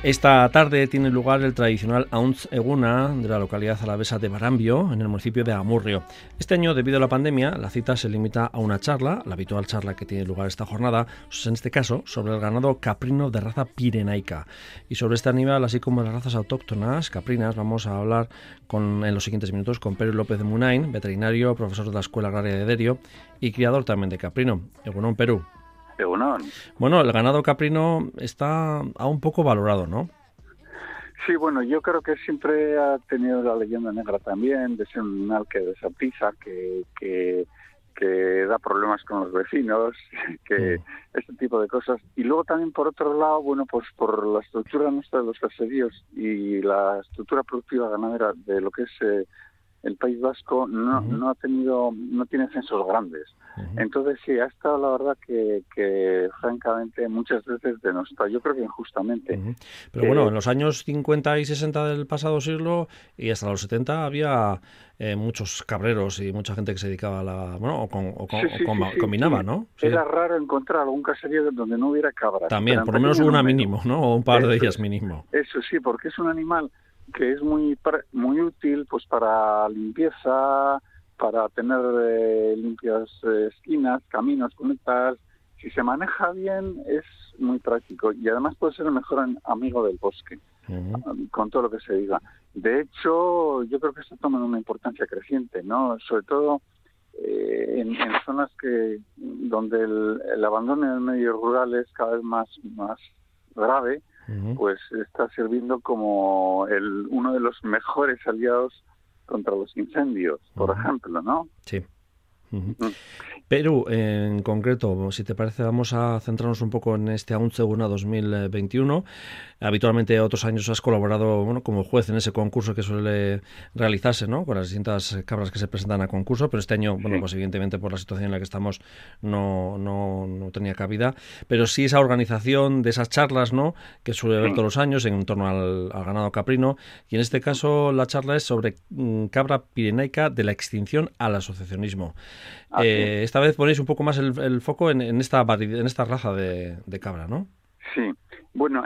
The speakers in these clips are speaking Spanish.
Esta tarde tiene lugar el tradicional Ahuntz Eguna de la localidad alavesa de Barambio, en el municipio de Amurrio. Este año, debido a la pandemia, la cita se limita a una charla, la habitual charla que tiene lugar esta jornada, en este caso sobre el ganado caprino de raza pirenaica. Y sobre este animal, así como las razas autóctonas caprinas, vamos a hablar en los siguientes minutos con Peru López de Munain, veterinario, profesor de la Escuela Agraria de Derio y criador también de caprino. Egunon, Perú. Bueno, el ganado caprino está aún poco valorado, ¿no? Sí, bueno, yo creo que siempre ha tenido la leyenda negra también de ser un animal que desapiza, que da problemas con los vecinos, que este tipo de cosas. Y luego también, por otro lado, bueno, pues por la estructura nuestra de los caseríos y la estructura productiva ganadera de lo que es el País Vasco no tiene censos grandes. Entonces sí, ha estado la verdad que francamente muchas veces denostado, yo creo que injustamente. Pero bueno, en los años 50 y 60 del pasado siglo y hasta los 70 había muchos cabreros y mucha gente que se dedicaba a la... Bueno, combinaba, sí. ¿no? Sí. Era raro encontrar algún caserío donde no hubiera cabras. También, por lo menos una mínimo, ¿no? O un par de ellas mínimo. Eso sí, porque es un animal que es muy útil pues para limpieza, para tener limpias esquinas, caminos, cunetas. Si se maneja bien es muy práctico y además puede ser el mejor amigo del bosque, con todo lo que se diga. De hecho, yo creo que está tomando una importancia creciente, ¿no? Sobre todo en zonas donde el abandono en el medio rural es cada vez más grave. Pues está sirviendo como uno de los mejores aliados contra los incendios, por ejemplo, ¿no? Sí. Perú, en concreto, si te parece, vamos a centrarnos un poco en este Ahuntz Eguna 2021. Habitualmente otros años has colaborado como juez en ese concurso que suele realizarse, ¿no? Con las distintas cabras que se presentan a concurso, pero este año, pues evidentemente por la situación en la que estamos no tenía cabida, pero sí esa organización de esas charlas, ¿no? Que suele haber todos los años en torno al ganado caprino, y en este caso la charla es sobre cabra pirenaica de la extinción al asociacionismo. Esta vez ponéis un poco más el foco en esta raza de cabra, ¿no? Sí, bueno,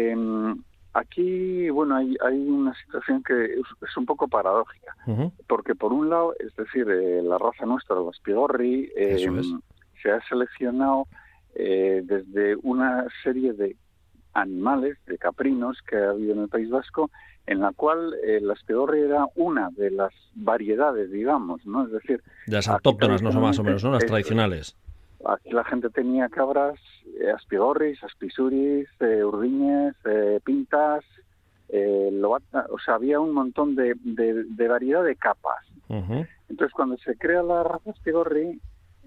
aquí hay una situación que es un poco paradójica, porque por un lado, es decir, la raza nuestra, los Pigorri, se ha seleccionado desde una serie de animales, de caprinos que ha habido en el País Vasco, en la cual la Aspigorri era una de las variedades, digamos, ¿no? Es decir, de las autóctonas, no son más o menos, ¿no? Las tradicionales. Aquí la gente tenía cabras, aspigorris, aspisuris, urdiñes, pintas, o sea, había un montón de variedad de capas. Entonces, cuando se crea la raza aspigorri,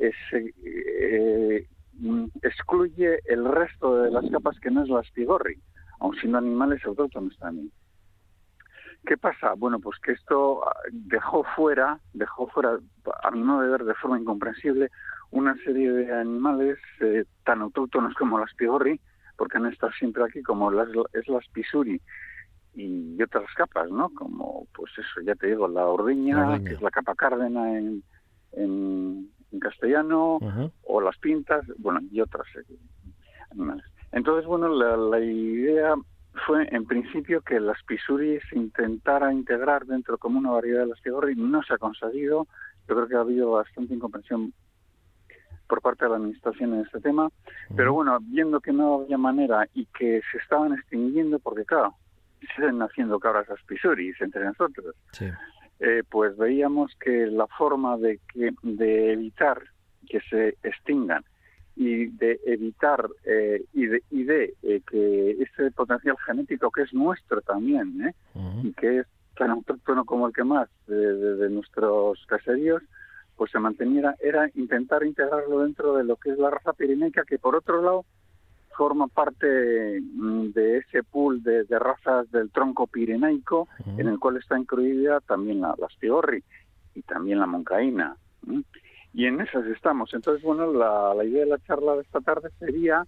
se excluye el resto de las capas que no es la aspigorri, aun siendo animales autóctonos también. ¿Qué pasa? Bueno, pues que esto dejó fuera, a mi modo de ver, de forma incomprensible, una serie de animales tan autóctonos como las Pigorri, porque han estado siempre aquí, como es las Pisuri y otras capas, ¿no? Como, pues eso, ya te digo, la ordeña, que es la capa cárdena en castellano, o las pintas, bueno, y otras animales. Entonces, bueno, la idea fue, en principio, que las Pisuri se intentara integrar dentro como una variedad de las Pigorri. No se ha conseguido. Yo creo que ha habido bastante incomprensión por parte de la administración en este tema, pero bueno, viendo que no había manera y que se estaban extinguiendo, porque claro, siguen naciendo cabras aspisuris entre nosotros, pues veíamos que la forma de evitar que se extingan y de evitar que este potencial genético que es nuestro también, y que es tan autóctono como el que más de nuestros caseríos, pues se manteniera, era intentar integrarlo dentro de lo que es la raza pirenaica, que por otro lado forma parte de ese pool de razas del tronco pirenaico, en el cual está incluida también la Aspigorri y también la moncaína. Y en esas estamos. Entonces, bueno, la idea de la charla de esta tarde sería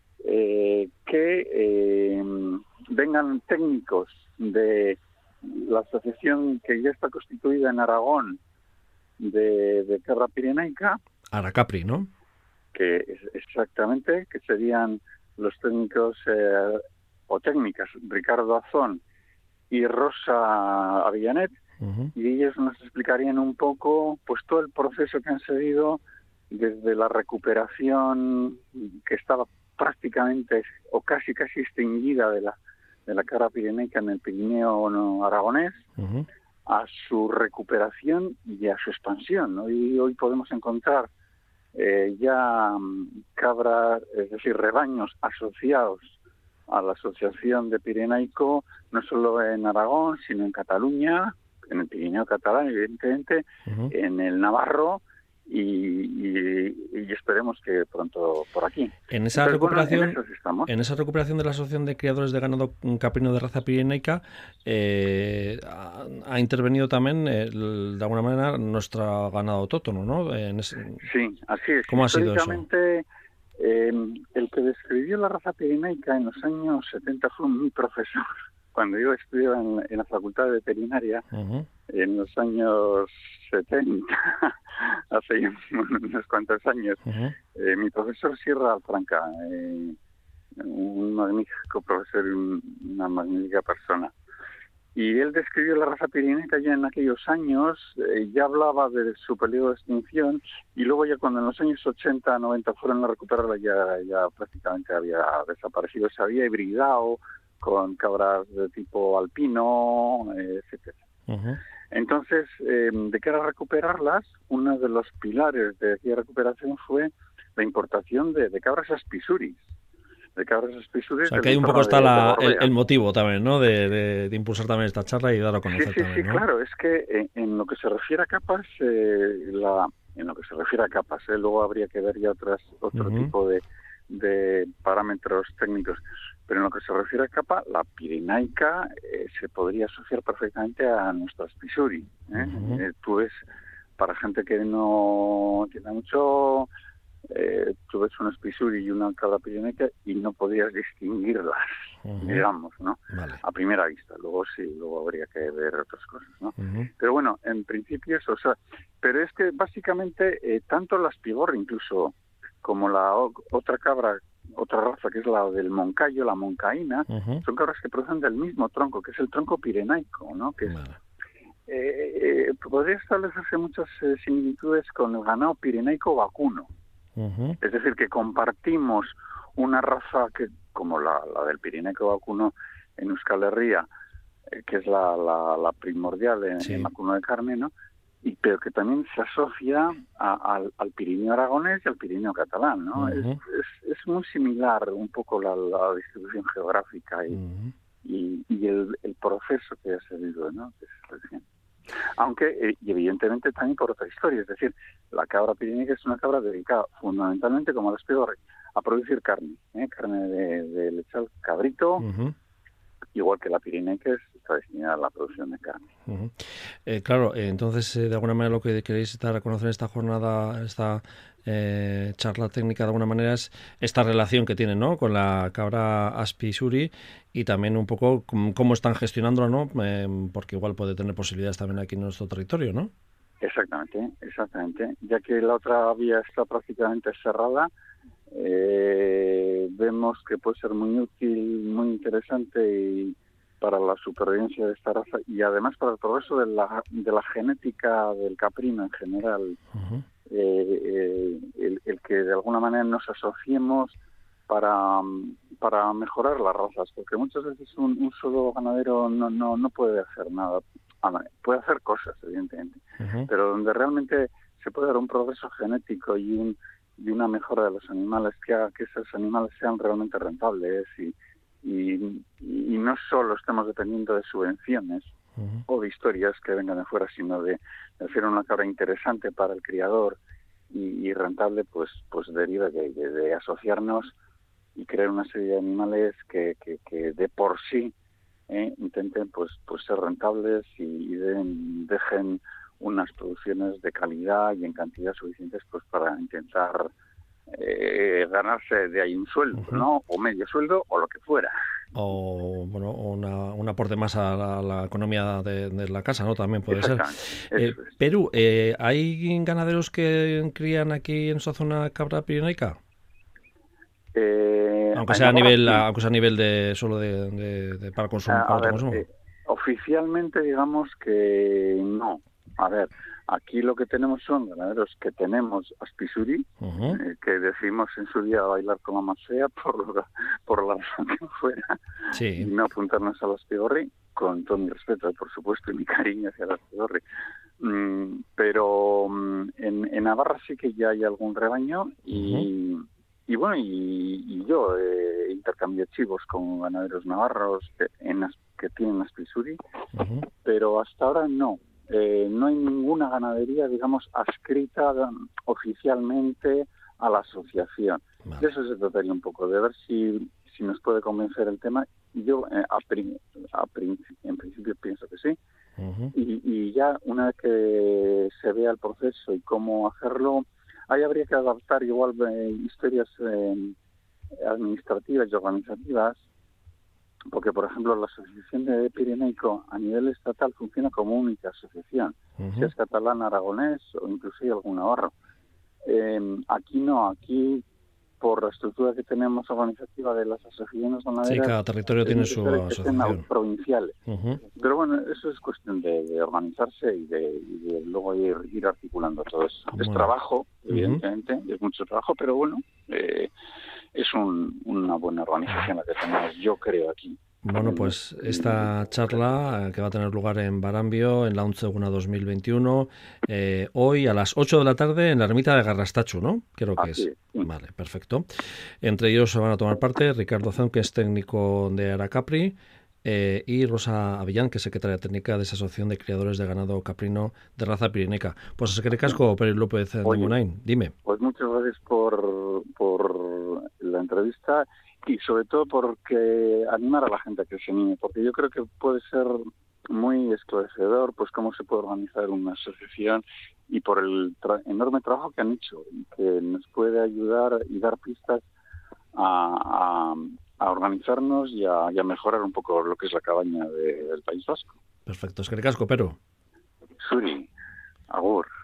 que vengan técnicos de la asociación que ya está constituida en Aragón, de cabra pirenaica. Aracapri, ¿no? Que exactamente, que serían los técnicos o técnicas, Ricardo Azón y Rosa Avillanet, y ellos nos explicarían un poco pues todo el proceso que han seguido desde la recuperación que estaba prácticamente o casi extinguida de la cabra pirenaica en el Pirineo aragonés, a su recuperación y a su expansión, ¿no? Y hoy podemos encontrar ya cabras, es decir, rebaños asociados a la Asociación de Pirenaico, no solo en Aragón, sino en Cataluña, en el Pirineo catalán, evidentemente, en el Navarro, y esperemos que pronto por aquí. En esa recuperación, bueno, en esa recuperación de la Asociación de Criadores de Ganado Caprino de Raza Pirenaica, ha intervenido también, de alguna manera, nuestro ganado autóctono, ¿no? Sí, así es. ¿Cómo ha sido eso? El que describió la raza pirenaica en los años 70 fue mi profesor. Cuando yo estudiaba en la Facultad de Veterinaria, en los años 70, hace unos cuantos años, mi profesor Sierra Alfranca, un magnífico profesor y una magnífica persona. Y él describió la raza pirenaica ya en aquellos años, ya hablaba de su peligro de extinción, y luego ya cuando en los años 80, 90 fueron a recuperarla, ya prácticamente había desaparecido, se había hibridado con cabras de tipo alpino, etcétera. Entonces, de cara a recuperarlas, uno de los pilares de aquella recuperación fue la importación de cabras aspisuris. O sea, que ahí un poco está el motivo también, ¿no? De impulsar también esta charla y dar a conocer también, sí, ¿no? claro. Es que en lo que se refiere a capas, luego habría que ver ya otro tipo de parámetros técnicos. Pero en lo que se refiere a capa, la pirenaica se podría asociar perfectamente a nuestra aspisuris. Tú ves, para gente que no entiende mucho, tú ves una aspisuris y una cabra pirenaica y no podrías distinguirlas, digamos, ¿no? Vale. A primera vista. Luego habría que ver otras cosas, ¿no? Pero bueno, en principio eso, o sea, pero es que básicamente tanto la aspigorra incluso como la otra raza que es la del moncayo, la moncaína, son cabras que proceden del mismo tronco, que es el tronco pirenaico, ¿no? Que podría establecerse muchas similitudes con el ganado pirenaico vacuno. Es decir, que compartimos una raza que, como la del pirenaico vacuno en Euskal Herria, que es la primordial en vacuno de carne, ¿no? Pero que también se asocia al Pirineo aragonés y al Pirineo catalán, ¿no? Es muy similar un poco la distribución geográfica y el proceso que ha seguido, ¿no? Aunque, y evidentemente también por otra historia, es decir, la cabra pirenaica es una cabra dedicada fundamentalmente, como la aspigorra, a producir carne de lechal cabrito, igual que la pirenaica está destinada a la producción de carne. Claro, entonces, de alguna manera lo que queréis dar a conocer en esta jornada, esta charla técnica, de alguna manera, es esta relación que tienen, ¿no?, con la cabra aspisuris y también un poco cómo están gestionándola, ¿no?, porque igual puede tener posibilidades también aquí en nuestro territorio, ¿no? Exactamente. Ya que la otra vía está prácticamente cerrada, vemos que puede ser muy útil, muy interesante para la supervivencia de esta raza y además para el progreso de la genética del caprino en general. El que de alguna manera nos asociemos para mejorar las razas, porque muchas veces un solo ganadero no puede hacer nada. Puede hacer cosas, evidentemente, pero donde realmente se puede dar un progreso genético y una mejora de los animales, que haga que esos animales sean realmente rentables y no solo estemos dependiendo de subvenciones o de historias que vengan de fuera, sino de hacer una cabra interesante para el criador y rentable, pues deriva de asociarnos y crear una serie de animales que de por sí intenten pues ser rentables y dejen unas producciones de calidad y en cantidad suficientes pues para intentar ganarse de ahí un sueldo, ¿no? O medio sueldo o lo que fuera. O bueno, un aporte más a la economía de la casa, ¿no? También puede ser. Perú, ¿hay ganaderos que crían aquí en su zona cabra pirenaica? Aunque sea a nivel de solo de para consumo, para autoconsumo. Oficialmente digamos que no. A ver, aquí lo que tenemos son ganaderos que tenemos Aspizuri, que decidimos en su día bailar como más fea por la razón que fuera, y no apuntarnos a la Aspigorri, con todo mi respeto, por supuesto, y mi cariño hacia la Aspigorri. Pero en Navarra sí que ya hay algún rebaño y bueno, y yo intercambié chivos con ganaderos navarros que tienen Aspizuri, pero hasta ahora no. No hay ninguna ganadería, digamos, adscrita oficialmente a la asociación. Vale. De eso se trataría un poco, de ver si nos puede convencer el tema. Yo, en principio, pienso que sí. Y ya una vez que se vea el proceso y cómo hacerlo, ahí habría que adaptar igual historias administrativas y organizativas, porque, por ejemplo, la Asociación de Pirenaico a nivel estatal funciona como única asociación, si es catalán, aragonés o inclusive algún navarro. Aquí no, aquí por la estructura que tenemos organizativa de las asociaciones ganaderas... Sí, cada territorio tiene su asociación. Provinciales. Pero bueno, eso es cuestión de organizarse y de luego ir articulando todo eso. Es trabajo, evidentemente, es mucho trabajo, pero bueno, es una buena organización la que tenemos, yo creo, aquí. Bueno, pues esta charla que va a tener lugar en Barambio, en la Untze Eguna 2021, hoy a las 8 de la tarde en la ermita de Garrastachu, ¿no? Creo que es. Vale, perfecto. Entre ellos se van a tomar parte Ricardo Zón, que es técnico de Aracapri, y Rosa Avillán, que es secretaria técnica de esa asociación de criadores de ganado caprino de raza pirineca. Pues a que casco, Pérez López de Munain, dime. Pues muchas gracias por la entrevista y sobre todo porque animar a la gente a que se anime, porque yo creo que puede ser muy esclarecedor pues cómo se puede organizar una asociación y por el enorme trabajo que han hecho y que nos puede ayudar y dar pistas a organizarnos y a mejorar un poco lo que es la cabaña del País Vasco. Perfecto, es que casco, pero Suri, agur.